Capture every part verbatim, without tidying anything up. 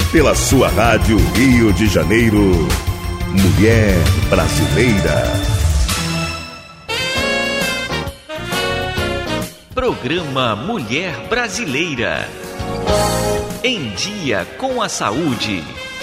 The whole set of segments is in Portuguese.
pela sua rádio Rio de Janeiro, Mulher Brasileira. Programa Mulher Brasileira. Em dia com a saúde.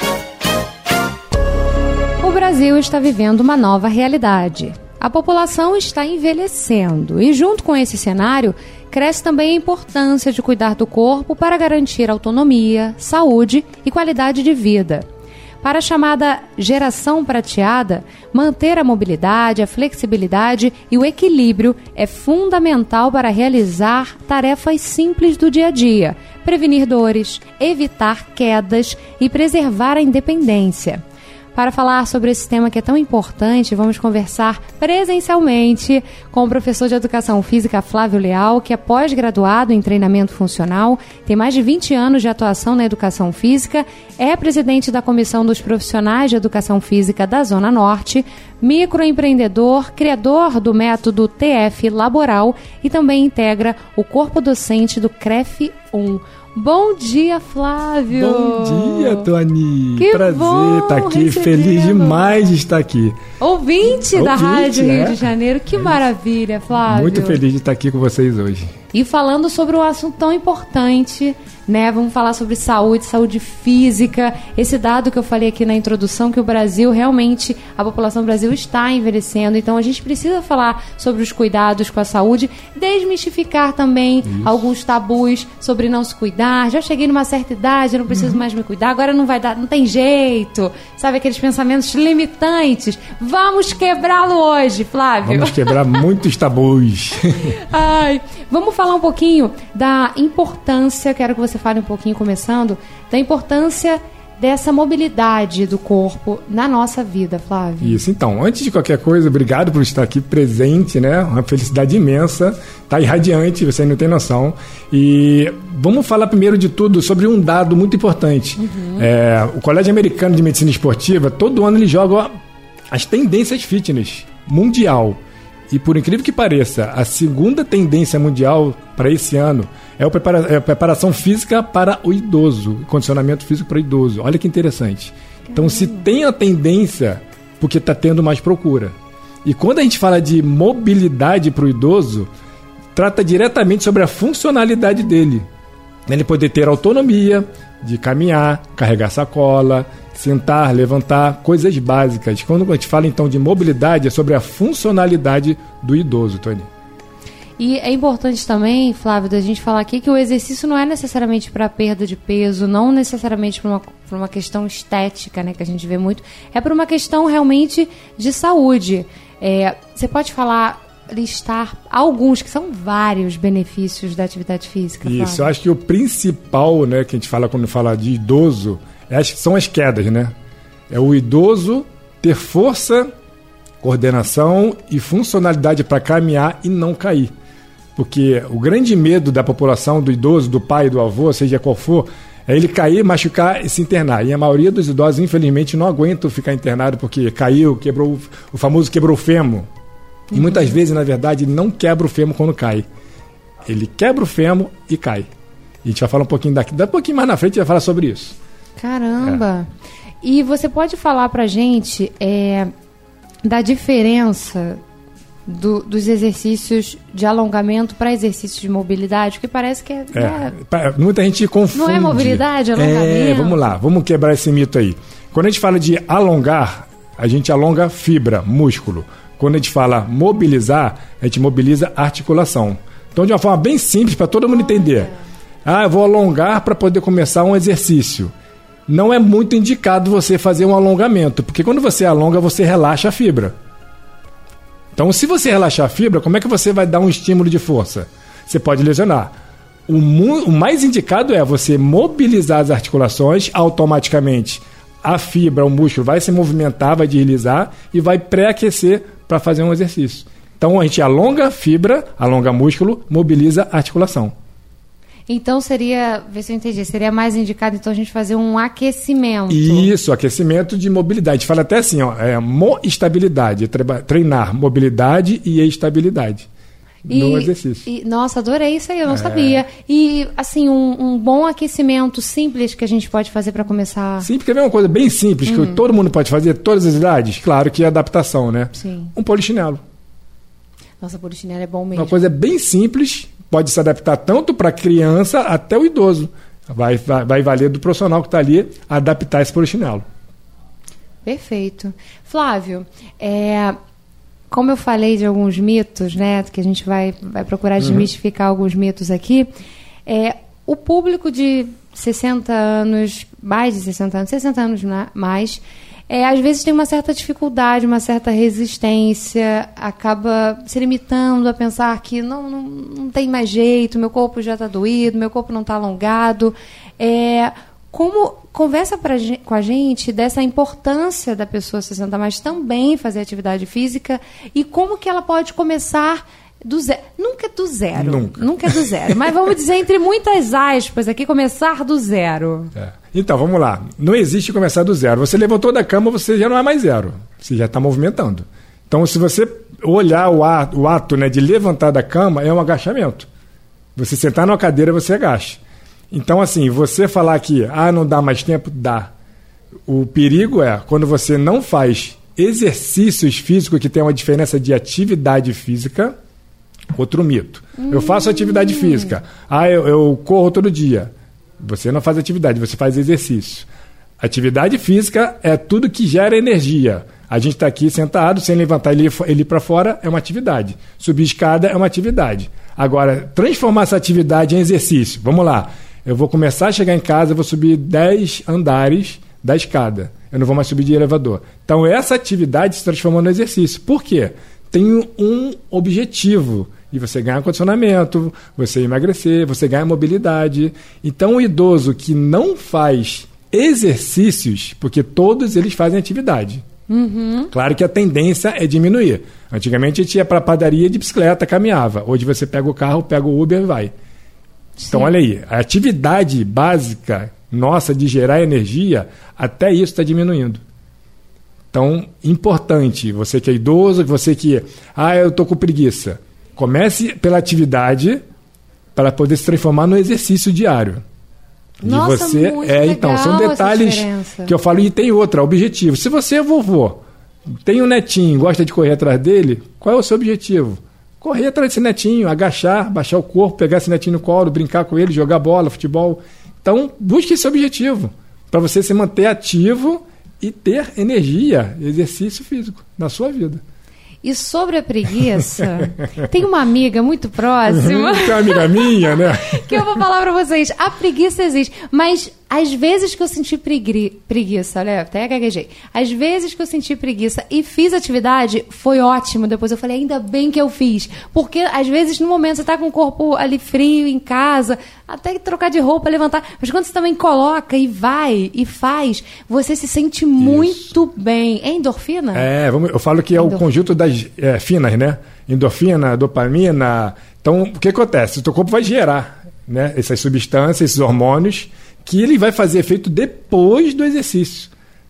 O Brasil está vivendo uma nova realidade. A população está envelhecendo e, junto com esse cenário, cresce também a importância de cuidar do corpo para garantir autonomia, saúde e qualidade de vida. Para a chamada geração prateada, manter a mobilidade, a flexibilidade e o equilíbrio é fundamental para realizar tarefas simples do dia a dia, prevenir dores, evitar quedas e preservar a independência. Para falar sobre esse tema que é tão importante, vamos conversar presencialmente com o professor de Educação Física Flávio Leal, que é pós-graduado em treinamento funcional, tem mais de vinte anos de atuação na educação física, é presidente da Comissão dos Profissionais de Educação Física da Zona Norte, microempreendedor, criador do método T F Laboral e também integra o corpo docente do C R E F um. Bom dia, Flávio! Bom dia, Tony! Que prazer bom estar aqui, recebê-lo. Feliz demais de estar aqui. Ouvinte, Ouvinte da Rádio é? Rio de Janeiro, que é maravilha, Flávio! Muito feliz de estar aqui com vocês hoje. E falando sobre um assunto tão importante, né? Vamos falar sobre saúde, saúde física. Esse dado que eu falei aqui na introdução, que o Brasil realmente, a população do Brasil está envelhecendo. Então a gente precisa falar sobre os cuidados com a saúde, desmistificar também Isso. alguns tabus sobre não se cuidar. Já cheguei numa certa idade, não preciso uhum. mais me cuidar, agora não vai dar, não tem jeito. Sabe, aqueles pensamentos limitantes. Vamos quebrá-lo hoje, Flávio. Vamos quebrar muitos tabus. Ai, vamos falar um pouquinho da importância, quero que você fale um pouquinho, começando, da importância dessa mobilidade do corpo na nossa vida, Flávio. Isso, então, antes de qualquer coisa, obrigado por estar aqui presente, né? Uma felicidade imensa, tá irradiante, você não tem noção. E vamos falar primeiro de tudo sobre um dado muito importante. Uhum. É, o Colégio Americano de Medicina Esportiva, todo ano ele joga as tendências fitness mundial. E por incrível que pareça, a segunda tendência mundial para esse ano é a, prepara- é a preparação física para o idoso, condicionamento físico para o idoso. Olha que interessante. Caramba. Então, se tem a tendência, porque está tendo mais procura. E quando a gente fala de mobilidade para o idoso, trata diretamente sobre a funcionalidade dele. Ele poder ter autonomia de caminhar, carregar sacola, sentar, levantar, coisas básicas. Quando a gente fala então de mobilidade, é sobre a funcionalidade do idoso, Tony. E é importante também, Flávio, da gente falar aqui que o exercício não é necessariamente para perda de peso, não necessariamente para uma, para uma questão estética, né, que a gente vê muito, é para uma questão realmente de saúde. É, você pode falar, listar alguns, que são vários benefícios da atividade física, Flávio? Isso, eu acho que o principal, né, que a gente fala quando fala de idoso, é, são as quedas, né? É o idoso ter força, coordenação e funcionalidade para caminhar e não cair. Porque o grande medo da população, do idoso, do pai, do avô, seja qual for, é ele cair, machucar e se internar. E a maioria dos idosos, infelizmente, não aguentam ficar internado porque caiu, quebrou, o famoso quebrou o fêmur. E muitas vezes, na verdade, ele não quebra o fêmur quando cai. Ele quebra o fêmur e cai. E a gente vai falar um pouquinho daqui, daqui um pouquinho mais na frente, a gente vai falar sobre isso. Caramba! É. E você pode falar pra gente é, da diferença do, dos exercícios de alongamento para exercícios de mobilidade? Porque parece que é... é, é muita gente confunde. Não é mobilidade, alongamento? É, vamos lá, vamos quebrar esse mito aí. Quando a gente fala de alongar, a gente alonga fibra, músculo. Quando a gente fala mobilizar, a gente mobiliza a articulação. Então, de uma forma bem simples, para todo mundo entender. Ah, eu vou alongar para poder começar um exercício. Não é muito indicado você fazer um alongamento, porque quando você alonga, você relaxa a fibra. Então, se você relaxar a fibra, como é que você vai dar um estímulo de força? Você pode lesionar. O, mu- o mais indicado é você mobilizar as articulações automaticamente. A fibra, o músculo vai se movimentar, vai deslizar e vai pré-aquecer para fazer um exercício. Então, a gente alonga a fibra, alonga músculo, mobiliza a articulação. Então seria, vê se eu entendi, seria mais indicado então a gente fazer um aquecimento. Isso, aquecimento de mobilidade. A gente fala até assim, ó, é mo-estabilidade, treinar mobilidade e estabilidade. E, no exercício. E, nossa, adorei isso aí, eu não É. sabia. E, assim, um, um bom aquecimento simples que a gente pode fazer para começar... Sim, porque é uma coisa bem simples, Hum. que todo mundo pode fazer, todas as idades. Claro que é adaptação, né? Sim. Um polichinelo. Nossa, polichinelo é bom mesmo. Uma coisa bem simples, pode se adaptar tanto para a criança até o idoso. Vai, vai, vai valer do profissional que está ali adaptar esse polichinelo. Perfeito. Flávio, é, como eu falei de alguns mitos, né, que a gente vai, vai procurar desmistificar uhum. alguns mitos aqui, é, o público de sessenta anos, mais de sessenta anos, sessenta anos mais, é, às vezes tem uma certa dificuldade, uma certa resistência, acaba se limitando a pensar que não, não, não tem mais jeito, meu corpo já está doído, meu corpo não está alongado. É, como conversa pra, com a gente dessa importância da pessoa sessenta mais também fazer atividade física e como que ela pode começar do zero. Nunca é do zero. Nunca. Nunca é do zero. Mas vamos dizer, entre muitas aspas aqui, começar do zero. É. Então, vamos lá. Não existe começar do zero. Você levantou da cama, você já não é mais zero. Você já está movimentando. Então, se você olhar o ato, o ato né, de levantar da cama, é um agachamento. Você sentar numa cadeira, você agacha. Então, assim, você falar que ah, não dá mais tempo, dá. O perigo é quando você não faz exercícios físicos que tem uma diferença de atividade física. Outro mito. Hum. Eu faço atividade física. Ah, eu, eu corro todo dia. Você não faz atividade, você faz exercício. Atividade física é tudo que gera energia. A gente está aqui sentado, sem levantar ele, ele para fora, é uma atividade. Subir escada é uma atividade. Agora, transformar essa atividade em exercício. Vamos lá. Eu vou começar a chegar em casa, eu vou subir dez andares da escada. Eu não vou mais subir de elevador. Então, essa atividade se transformou no exercício. Por quê? Tem um objetivo. E você ganha condicionamento, você emagrecer, você ganha mobilidade. Então, o idoso que não faz exercícios, porque todos eles fazem atividade. Uhum. Claro que a tendência é diminuir. Antigamente a gente ia para a padaria de bicicleta, caminhava. Hoje você pega o carro, pega o Uber e vai. Sim. Então, olha aí, a atividade básica nossa de gerar energia, até isso está diminuindo. Então, importante, você que é idoso, você que, ah, eu estou com preguiça. Comece pela atividade para poder se transformar no exercício diário. Nossa, de você muito é, então, são detalhes que eu falo. E tem outra, objetivo. Se você é vovô, tem um netinho, gosta de correr atrás dele, qual é o seu objetivo? Correr atrás desse netinho, agachar, baixar o corpo, pegar esse netinho no colo, brincar com ele, jogar bola, futebol. Então, busque esse objetivo para você se manter ativo e ter energia, exercício físico na sua vida. E sobre a preguiça, tem uma amiga muito próxima. Tem uma amiga minha, né? Que eu vou falar pra vocês. A preguiça existe, mas às vezes que eu senti pregui, preguiça, olha, até gaguejei. Às vezes que eu senti preguiça e fiz atividade, foi ótimo. Depois eu falei, ainda bem que eu fiz. Porque às vezes no momento você tá com o corpo ali frio, em casa, até que trocar de roupa, levantar. Mas quando você também coloca e vai e faz, você se sente Isso. muito bem. É endorfina? É, vamos, eu falo que é endorfina. O conjunto das é, finas, né? Endorfina, dopamina. Então, o que acontece? O teu corpo vai gerar, né, essas substâncias, esses hormônios, que ele vai fazer efeito depois do exercício.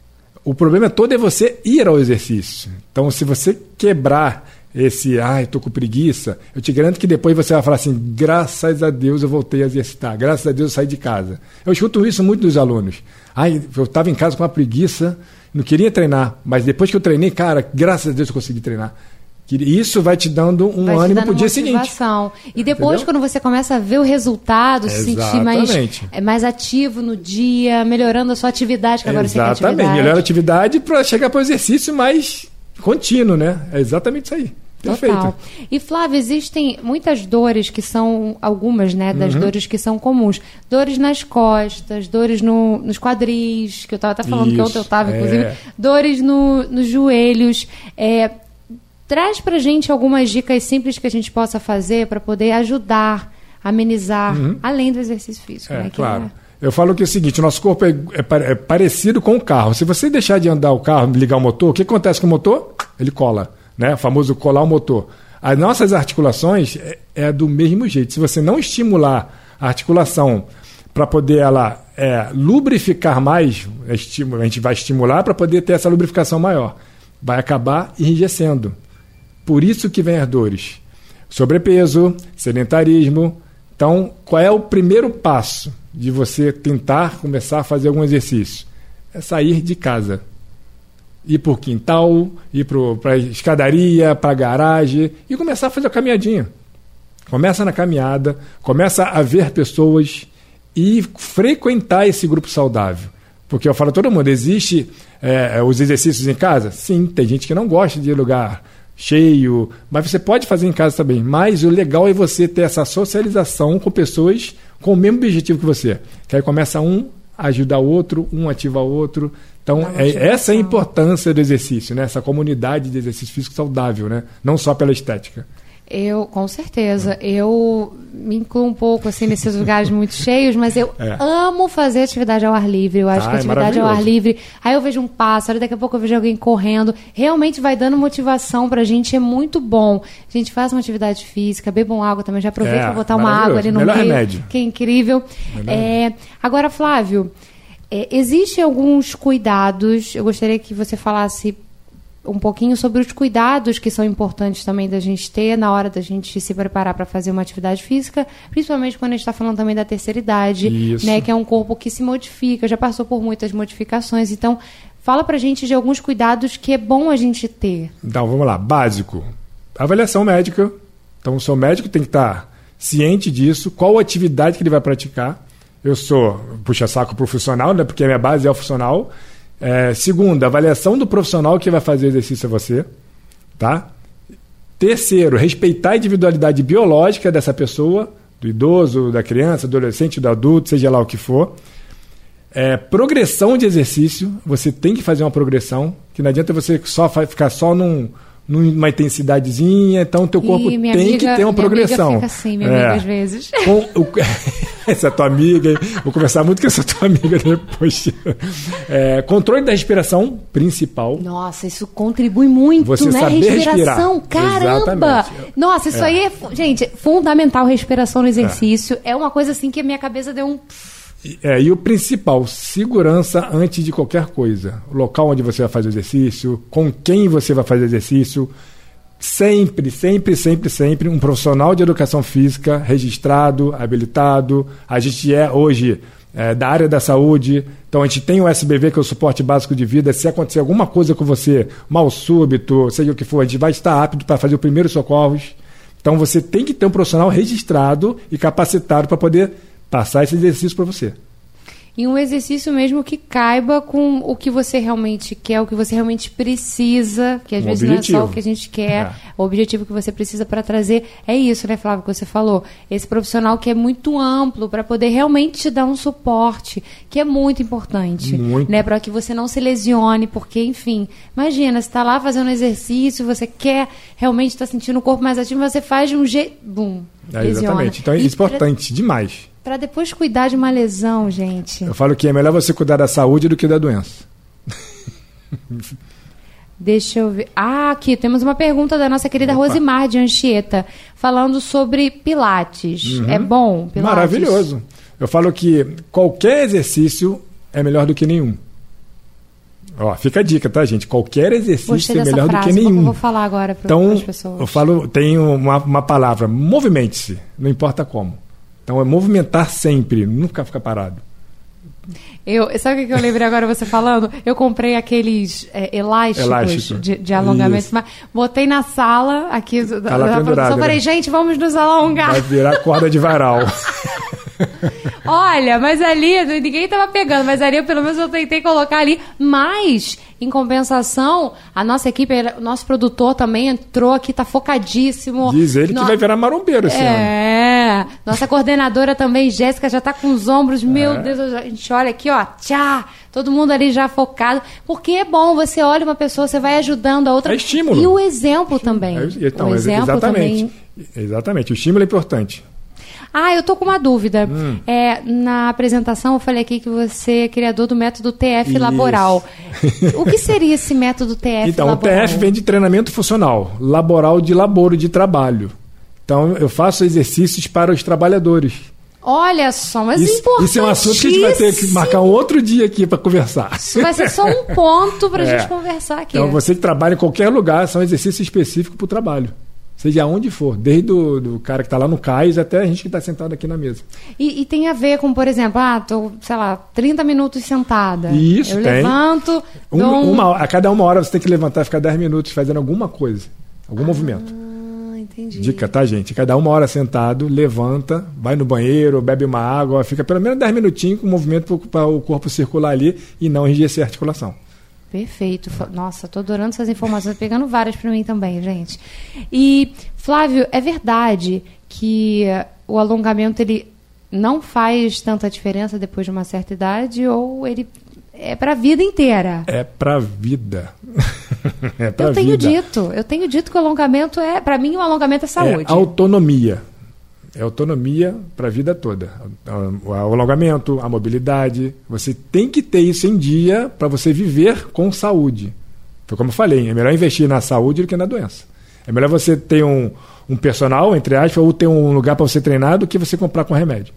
O problema todo é você ir ao exercício. Então, se você quebrar esse, ai, estou com preguiça, eu te garanto que depois você vai falar assim, graças a Deus eu voltei a exercitar, graças a Deus eu saí de casa. Eu escuto isso muito dos alunos. Ai, eu estava em casa com uma preguiça, não queria treinar, mas depois que eu treinei, cara, graças a Deus eu consegui treinar. Isso vai te dando um vai ânimo para o dia seguinte. E depois, entendeu? Quando você começa a ver o resultado, se sentir mais, é, mais ativo no dia, melhorando a sua atividade, que agora exatamente. Você quer atividade. Melhora a atividade para chegar para o exercício mais contínuo, né? É exatamente isso aí. Perfeito. Total. E, Flávio, existem muitas dores que são, algumas, né, das uhum. dores que são comuns. Dores nas costas, dores no, nos quadris, que eu estava até falando isso, que ontem eu estava, é. inclusive. Dores no, nos joelhos. É, traz pra gente algumas dicas simples que a gente possa fazer para poder ajudar, amenizar, uhum. além do exercício físico. É, né, claro. É... Eu falo que é o seguinte, o nosso corpo é, é, é parecido com o carro. Se você deixar de andar o carro, ligar o motor, o que acontece com o motor? Ele cola, né? O famoso colar o motor. As nossas articulações é, é do mesmo jeito. Se você não estimular a articulação para poder ela é, lubrificar mais, a gente vai estimular para poder ter essa lubrificação maior. Vai acabar enrijecendo. Por isso que vem as dores. sobrepeso, sedentarismo. Então, qual é o primeiro passo de você tentar começar a fazer algum exercício? É sair de casa. Ir para o quintal, ir para a escadaria, para a garagem e começar a fazer a caminhadinha. Começa na caminhada, começa a ver pessoas e frequentar esse grupo saudável. Porque eu falo a todo mundo, existe é, os exercícios em casa? Sim, tem gente que não gosta de lugar cheio, mas você pode fazer em casa também. Mas o legal é você ter essa socialização com pessoas com o mesmo objetivo que você. Que aí começa um a ajudar o outro, um ativa o outro. Então, é, essa é a importância do exercício, né? Essa comunidade de exercício físico saudável, né? Não só pela estética. Eu, com certeza, eu me incluo um pouco assim nesses lugares muito cheios, mas eu é. amo fazer atividade ao ar livre. Eu acho ah, que atividade é ao ar livre, aí eu vejo um pássaro, daqui a pouco eu vejo alguém correndo, realmente vai dando motivação pra gente, é muito bom. A gente faz uma atividade física, bebam água também, já aproveita é, pra botar uma água ali no Melhor meio, remédio. Que é incrível. É, agora, Flávio, é, existem alguns cuidados, eu gostaria que você falasse um pouquinho sobre os cuidados que são importantes também da gente ter na hora da gente se preparar para fazer uma atividade física, principalmente quando a gente está falando também da terceira idade, Isso. né, que é um corpo que se modifica, já passou por muitas modificações. Então, fala pra gente de alguns cuidados que é bom a gente ter. Então, vamos lá. Básico. Avaliação médica. Então, o seu médico tem que estar ciente disso, qual atividade que ele vai praticar. Eu sou puxa-saco profissional, né, porque a minha base é o funcional. É, segunda, avaliação do profissional que vai fazer o exercício a você, tá? Terceiro, respeitar a individualidade biológica dessa pessoa, do idoso, da criança, do adolescente, do adulto, seja lá o que for. É, progressão de exercício, você tem que fazer uma progressão, que não adianta você só ficar só num, numa intensidadezinha, então o teu corpo Ih, tem amiga, que ter uma minha progressão. Amiga fica assim, minha é, amiga, às vezes. Com o, essa é tua amiga, hein? Vou conversar muito com essa tua amiga depois. É, controle da respiração principal. Nossa, isso contribui muito, você né? Saber Respiração, respirar. caramba! Exatamente. Nossa, isso é. aí é, gente, fundamental, respiração no exercício. É. é uma coisa assim que a minha cabeça deu um... É, e o principal, segurança antes de qualquer coisa. O local onde você vai fazer o exercício, com quem você vai fazer o exercício. Sempre, sempre, sempre, sempre um profissional de educação física registrado, habilitado. A gente é hoje é, da área da saúde, então a gente tem o S B V, que é o suporte básico de vida. Se acontecer alguma coisa com você, mal súbito, seja o que for, a gente vai estar apto para fazer o primeiro socorros. Então você tem que ter um profissional registrado e capacitado para poder passar esse exercício para você. E um exercício mesmo que caiba com o que você realmente quer, o que você realmente precisa, que às um vezes objetivo. Não é só o que a gente quer, é. O objetivo que você precisa para trazer é isso, né, Flávio, que você falou. Esse profissional que é muito amplo para poder realmente te dar um suporte, que é muito importante, muito. Né, para que você não se lesione, porque, enfim, imagina, você está lá fazendo exercício, você quer realmente estar tá sentindo o corpo mais ativo, você faz de um jeito, bum, é, lesiona. Exatamente, então é e importante pra... demais. Para depois cuidar de uma lesão, gente. Eu falo que é melhor você cuidar da saúde do que da doença. Deixa eu ver. Ah, aqui temos uma pergunta da nossa querida Opa. Rosimar de Anchieta, falando sobre Pilates. Uhum. É bom, Pilates? Maravilhoso. Eu falo que qualquer exercício é melhor do que nenhum. Ó, fica a dica, tá, gente? Qualquer exercício é melhor frase, do que nenhum. Eu vou falar agora para então, as pessoas. Eu falo, tenho uma, uma palavra, movimente-se, não importa como. Então é movimentar sempre, nunca ficar parado. Eu, sabe o que eu lembrei agora você falando? Eu comprei aqueles é, elásticos Elástico. de, de alongamento, mas botei na sala aqui tá da, da produção. Falei, né? Gente, vamos nos alongar. Vai virar corda de varal. Olha, mas ali ninguém tava pegando, mas ali pelo menos eu tentei colocar ali, mas em compensação, a nossa equipe, o nosso produtor também entrou aqui, tá focadíssimo. Diz ele no... que vai virar marombeiro esse é, ano. É, nossa coordenadora também, Jéssica, já tá com os ombros, meu é. Deus, a gente olha aqui, ó, tchá, todo mundo ali já focado, porque é bom, você olha uma pessoa, você vai ajudando a outra. É estímulo. E o exemplo também. É, então, o exemplo exatamente. Também. Exatamente, o estímulo é importante. Ah, eu tô com uma dúvida. Hum. É, na apresentação eu falei aqui que você é criador do método T F Isso. Laboral. O que seria esse método T F então, Laboral? Então, o T F vem de treinamento funcional, laboral de laboro, de trabalho. Então, eu faço exercícios para os trabalhadores. Olha só, mas isso, isso é um assunto que a gente vai ter que marcar um outro dia aqui para conversar. Isso vai ser só um ponto para a é. gente conversar aqui. Então, você que trabalha em qualquer lugar, são exercícios específicos para o trabalho. Seja onde for, desde do, do cara que está lá no cais até a gente que está sentado aqui na mesa. E, e tem a ver com, por exemplo, ah, tô, sei lá, trinta minutos sentada. Isso, eu tem. levanto... Um, um... uma, a cada uma hora você tem que levantar e ficar dez minutos fazendo alguma coisa, algum ah, movimento. Entendi. Dica, tá, gente? Cada uma hora sentado, levanta, vai no banheiro, bebe uma água, fica pelo menos dez minutinhos com o movimento para o corpo circular ali e não enrijecer a articulação. Perfeito. Nossa, tô adorando essas informações, pegando várias para mim também, gente. E, Flávio, é verdade que o alongamento ele não faz tanta diferença depois de uma certa idade ou ele é para a vida inteira? É para a vida. é pra eu tenho vida. dito, eu tenho dito que o alongamento é, para mim, o alongamento é saúde. É autonomia. É autonomia para a vida toda. O alongamento, a mobilidade. Você tem que ter isso em dia para você viver com saúde. Foi como eu falei, é melhor investir na saúde do que na doença. É melhor você ter um, um personal, entre aspas, ou ter um lugar para você treinar do que você comprar com remédio.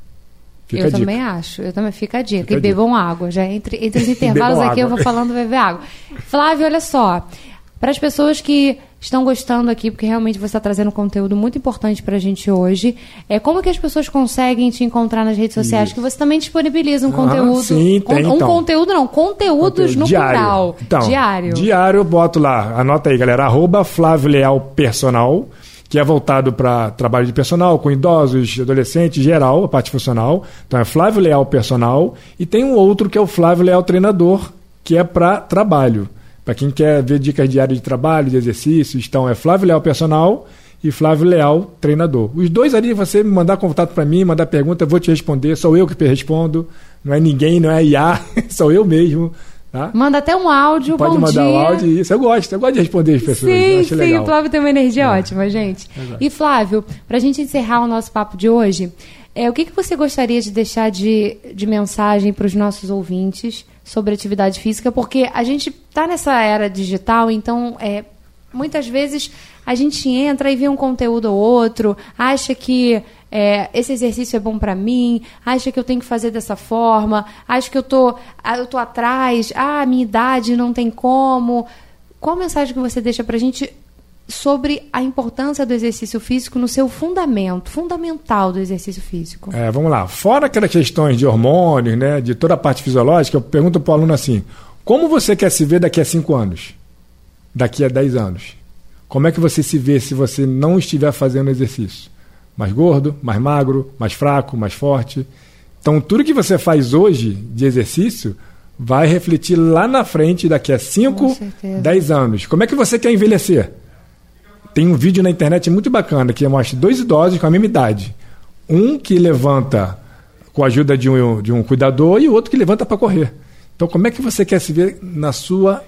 Fica eu a dica. também acho, eu também fica a dica. Fica e a bebam dica. água. Já entre, entre os intervalos aqui eu vou falando beber água. Flávio, olha só. Para as pessoas que estão gostando aqui, porque realmente você está trazendo um conteúdo muito importante para a gente hoje, é, como que as pessoas conseguem te encontrar nas redes sociais? Isso. Que você também disponibiliza um Ah, conteúdo. sim, tem, um então. conteúdo não, conteúdos Conteúdo no diário. plural. Então, diário. Diário eu boto lá, anota aí, galera, arroba Flávio Leal Personal, que é voltado para trabalho de personal, com idosos, adolescentes, geral, a parte funcional. Então é Flávio Leal Personal. E tem um outro que é o Flávio Leal Treinador, que é para trabalho. Para quem quer ver dicas diárias de trabalho, de exercícios, então é Flávio Leal Personal e Flávio Leal Treinador. Os dois ali, você me mandar contato para mim, mandar pergunta, eu vou te responder. Sou eu que respondo, não é ninguém, não é I A, sou eu mesmo. Tá? Manda até um áudio, Pode bom mandar dia. um áudio, isso. Eu gosto, eu gosto de responder as pessoas. Sim, eu acho sim, legal. o Flávio tem uma energia É. ótima, gente. Exato. E Flávio, para a gente encerrar o nosso papo de hoje, é, o que, que você gostaria de deixar de, de mensagem para os nossos ouvintes sobre atividade física? Porque a gente está nessa era digital, então é, muitas vezes a gente entra e vê um conteúdo ou outro, acha que é, esse exercício é bom para mim, acha que eu tenho que fazer dessa forma, acha que eu tô, eu tô atrás, ah, minha idade não tem como. Qual a mensagem que você deixa para a gente sobre a importância do exercício físico no seu fundamento, fundamental do exercício físico? É, vamos lá. Fora aquelas questões de hormônios, né, de toda a parte fisiológica, eu pergunto para o aluno assim, como você quer se ver daqui a cinco anos? Daqui a dez anos? Como é que você se vê se você não estiver fazendo exercício? Mais gordo, mais magro, mais fraco, mais forte? Então, tudo que você faz hoje de exercício vai refletir lá na frente daqui a cinco, dez anos. Como é que você quer envelhecer? Tem um vídeo na internet muito bacana que mostra dois idosos com a mesma idade. Um que levanta com a ajuda de um, de um cuidador e o outro que levanta para correr. Então, como é que você quer se ver na sua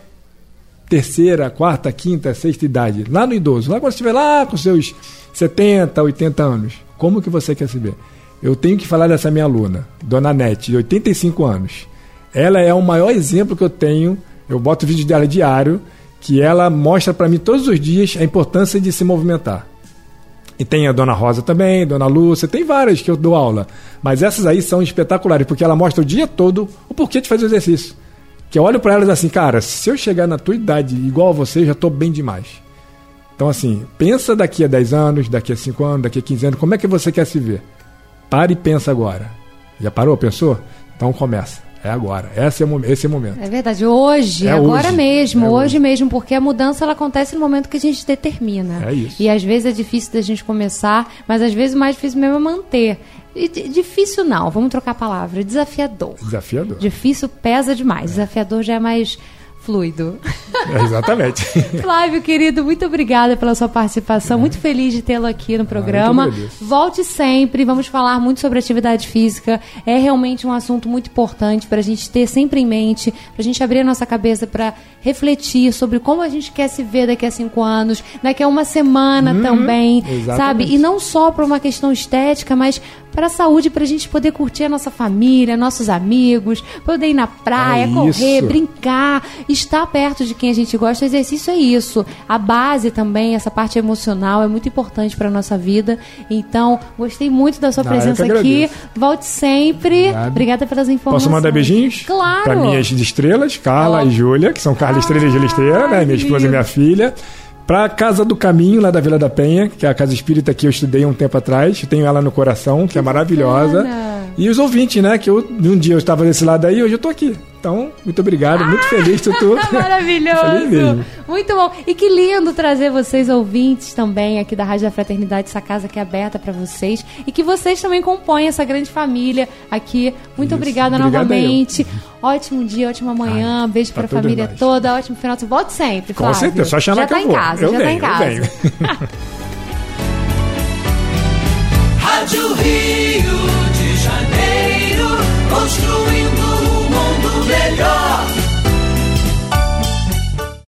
terceira, quarta, quinta, sexta idade? Lá no idoso, lá quando você estiver lá com seus setenta, oitenta anos. Como que você quer se ver? Eu tenho que falar dessa minha aluna, Dona Nete, de oitenta e cinco anos. Ela é o maior exemplo que eu tenho. Eu boto vídeo dela diário, que ela mostra para mim todos os dias a importância de se movimentar. E tem a Dona Rosa também, Dona Lúcia, tem várias que eu dou aula. Mas essas aí são espetaculares, porque ela mostra o dia todo o porquê de fazer o exercício. Que eu olho para elas assim, cara, se eu chegar na tua idade igual a você, eu já estou bem demais. Então assim, pensa daqui a dez anos, daqui a cinco anos, daqui a quinze anos, como é que você quer se ver? Para e pensa agora. Já parou? Pensou? Então começa. É agora. Esse é o, esse é o momento. É verdade. Hoje, é agora hoje. mesmo. É hoje, hoje mesmo. Porque a mudança ela acontece no momento que a gente determina. É isso. E às vezes é difícil da gente começar, mas às vezes o mais difícil mesmo é manter. E, difícil não. Vamos trocar a palavra. Desafiador. Desafiador. Difícil pesa demais. É. Desafiador já é mais fluido. É, exatamente. Flávio, querido, muito obrigada pela sua participação. É. Muito feliz de tê-lo aqui no programa. Ah, Volte sempre. Vamos falar muito sobre atividade física. É realmente um assunto muito importante para a gente ter sempre em mente, para a gente abrir a nossa cabeça para refletir sobre como a gente quer se ver daqui a cinco anos, daqui a uma semana uhum, também, exatamente. Sabe? E não só para uma questão estética, mas para a saúde, para a gente poder curtir a nossa família, nossos amigos, poder ir na praia, é correr, isso. brincar, estar perto de quem a gente gosta. O exercício é isso. A base também, essa parte emocional é muito importante para a nossa vida. Então, gostei muito da sua ah, presença aqui. Volte sempre. Obrigado. Obrigada pelas informações. Posso mandar beijinhos? Claro. Para minhas estrelas, Carla oh. e Júlia, que são Carla Estrela e Júlia Estrela, né? Minha esposa e minha filha. para a Casa do Caminho, lá da Vila da Penha, que é a casa espírita que eu estudei um tempo atrás. Eu tenho ela no coração, que, que é maravilhosa. Bacana. E os ouvintes, né? Que eu, um dia eu estava desse lado aí, hoje eu estou aqui. Então, muito obrigado, muito ah, feliz, Tutu. Maravilhoso. Muito bom. E que lindo trazer vocês, ouvintes, também aqui da Rádio da Fraternidade, essa casa que é aberta para vocês. E que vocês também compõem essa grande família aqui. Muito Isso. obrigada Obrigado novamente. Ótimo dia, ótima manhã. Ai, beijo para a família demais. toda. Ótimo final de semana. Volte sempre, Flávio. Com certeza, só chamar já que tá eu vou. Em casa, eu já venho, tá em eu casa. Rádio Rio de Janeiro, construindo